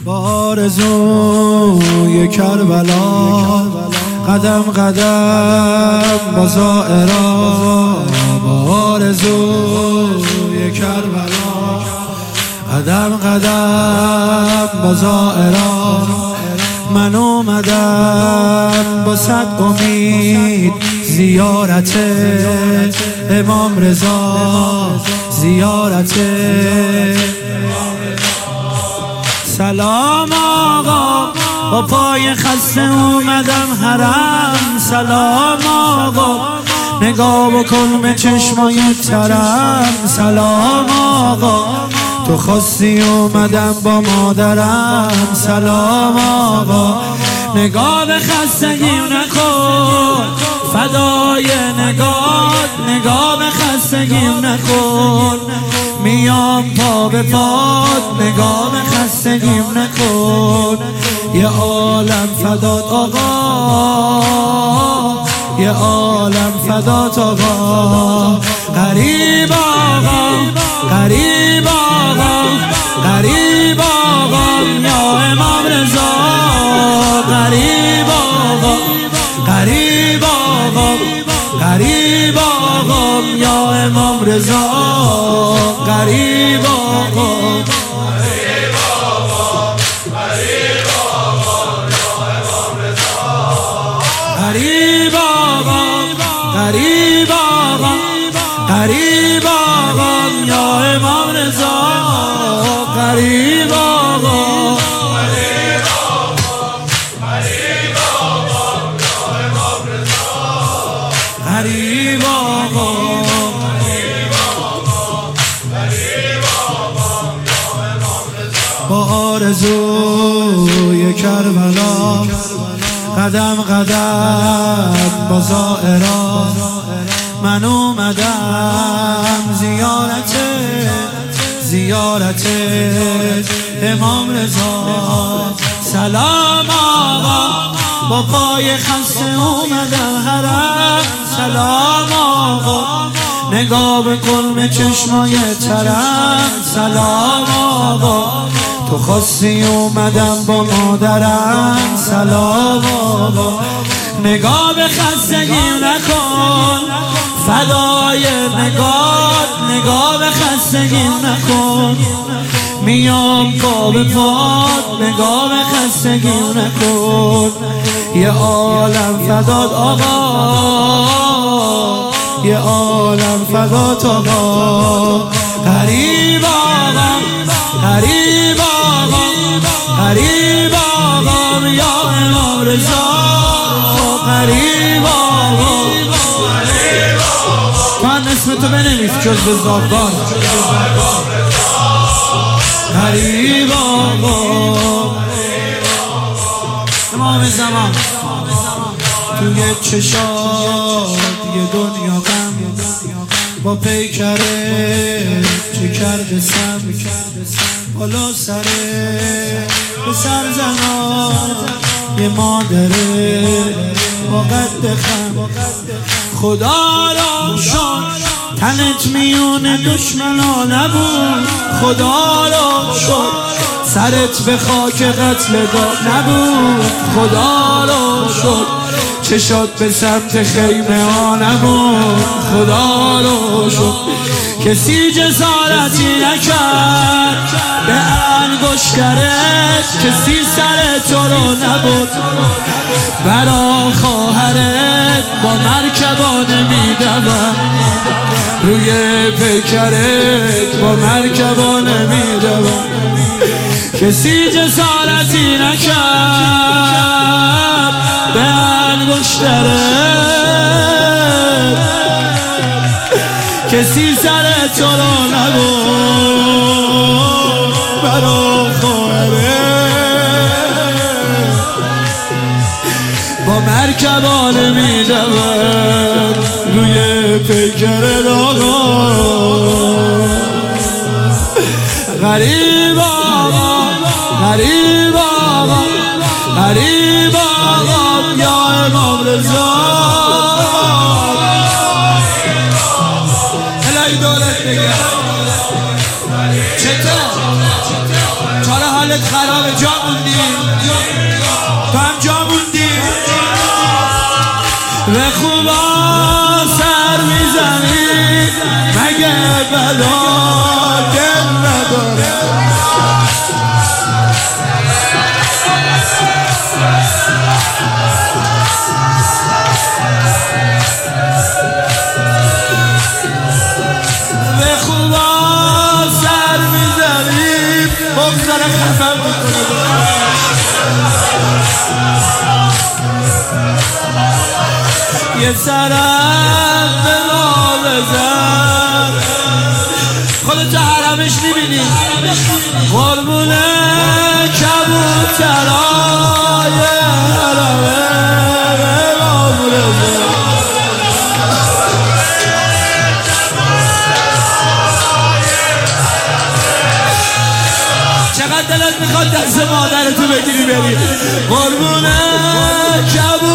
با آرزوی کربلا قدم قدم با زائران، با آرزوی کربلا قدم قدم با زائران. من اومدم با صد امید زیارت امام رضا، زیارت سلام آقا، با پای خسته اومدم حرم. سلام آقا، نگاه بکن به چشمای ترم. سلام آقا، تو خواستی اومدم با مادرم. سلام آقا، نگاه به خستگیم نکن، فدای نگاه به خستگیم نکن. میام پا به پاد، نگاه به خستگیم نکن. یه عالم فدات آقا، یه عالم فدات آقا. غریب آقا، غریب آقا، غریب آقا یا امام رضا. غریب آقا، غریب آقا، غریب آقا یا امام رضا. غریب آقا، غریب آقا، غریب آقا یا امام رضا. غریب آقا، غریب آقا، غریب آقا یا امام رضا. غریب آقا، غریب آقا، غریب آقا یا امام رضا. غریب آقا، غریب آقا، غریب آقا یا امام رضا. با آرزوی کربلا قدم قدم با زائران، من اومدم زیارت امام رضا. سلام آقا، با پای خسته اومدم حرم. سلام آقا، نگاه بکن به چشمای ترم. سلام آقا، تو خواستی اومدم با مادرم. سلام آقا، نگاه به خستگیم نکن، فدای نگاه به خستگیم نکن. میام پا به پاد، نگاه به خستگیم نکن. یه عالم فدات آقا، یه عالم فدات آقا. غریب آقا، غریب آقا، غریب آقا یا امام رضا. غریب آقا، من اسم تو بنویس جز به زاغان. غریب آقا، امام زمان توی چشات یه دنیا غم، با پیکره چه کرده سم. بالا سره به سر زنان یه مادره با قد خم. خدا را شد تنت میون دشمنا نبود. خدا را شد سرت به خاک قتلگاه نبود. خدا را شد چشات به سمت خیمه ها نبود. خدا را شد کسی جسارتی نکرد به انگشترت، کسی سر تو رو نبود. برا خواهرت با مرکبانه میدوم، روی پیکرت با مرکبانه میدوم. کسی جسارتی نکرد به انگشترت، کسی سر تو رو نبود. برا خواهرت با مرکبانه میدود، روی پیکر آقا. غریب آقا، غریب آقا، غریب آقا یا امام رضا. الهی دولت بگه چطور؟ چاره حال حالت خرابه جا موندی تو هم جا موندی به خوبا سر میزنی مگه بلا دل نداره به خوبا سر میزنی بگذاره خفم میکنه یه سرم به ما بزن خودت حرمش میبینی قربونه کبوترهای حرمه به ما بزن چقدر دلت میخواد دست مادرتو بگیری بری قربونه کبوترهای